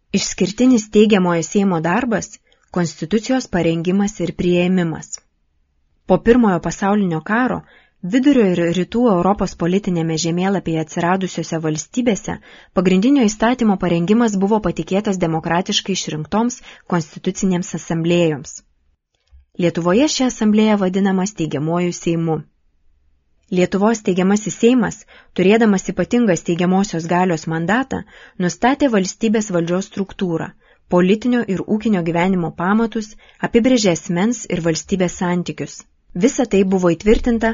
Išskirtinis steigiamojo Seimo darbas – konstitucijos parengimas ir priėmimas. Po Pirmojo pasaulinio karo Vidurio ir Rytų Europos politinėme žemėlapyje atsiradusiose valstybėse pagrindinio įstatymo parengimas buvo patikėtas demokratiškai išrinktoms konstitucinėms asamblėjoms. Lietuvoje ši asamblėja vadinama steigiamuoju Seimu. Lietuvos steigiamasis Seimas, turėdamas ypatingą steigiamosios galios mandatą, nustatė valstybės valdžios struktūrą, politinio ir ūkinio gyvenimo pamatus, apibrėžė asmens ir valstybės santykius. Visa tai buvo įtvirtinta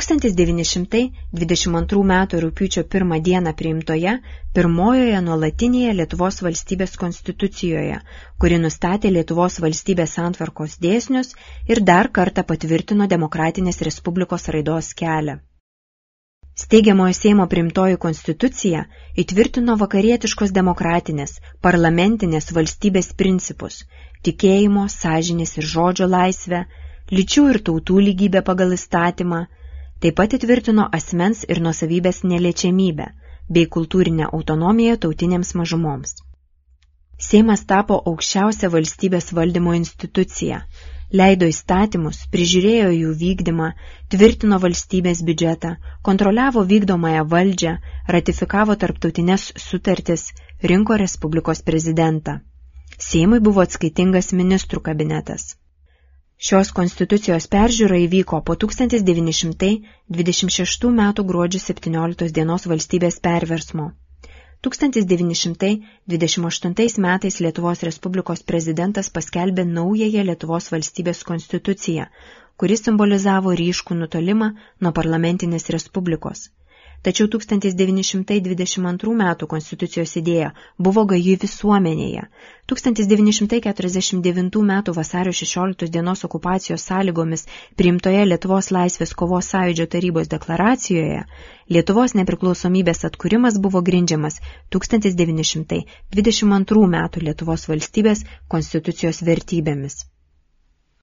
1922 m. rugpjūčio 1 dieną priimtoje pirmojoje nuolatinėje Lietuvos valstybės konstitucijoje, kuri nustatė Lietuvos valstybės santvarkos dėsnius ir dar kartą patvirtino demokratinės respublikos raidos kelią. Steigiamojo Seimo priimtoji konstitucija įtvirtino vakarietiškos demokratinės, parlamentinės valstybės principus, tikėjimo, sąžinės ir žodžio laisvę, lyčių ir tautų lygybę pagal įstatymą, taip pat įtvirtino asmens ir nuosavybės neliečiamybę bei kultūrinę autonomiją tautinėms mažumoms. Seimas tapo aukščiausia valstybės valdymo institucija, leido įstatymus, prižiūrėjo jų vykdymą, tvirtino valstybės biudžetą, kontroliavo vykdomąją valdžią, ratifikavo tarptautinės sutartis, rinko Respublikos prezidentą. Seimui buvo atskaitingas ministrų kabinetas. Šios konstitucijos peržiūra įvyko po 1926 m. gruodžio 17 dienos valstybės perversmo. 1928 metais Lietuvos Respublikos prezidentas paskelbė naująją Lietuvos valstybės konstituciją, kuri simbolizavo ryškų nutolimą nuo parlamentinės respublikos. Tačiau 1922 metų konstitucijos idėja buvo gaji visuomenėje. 1949 metų vasario 16 dienos okupacijos sąlygomis priimtoje Lietuvos laisvės kovos sąjūdžio tarybos deklaracijoje Lietuvos nepriklausomybės atkūrimas buvo grindžiamas 1922 metų Lietuvos valstybės konstitucijos vertybėmis.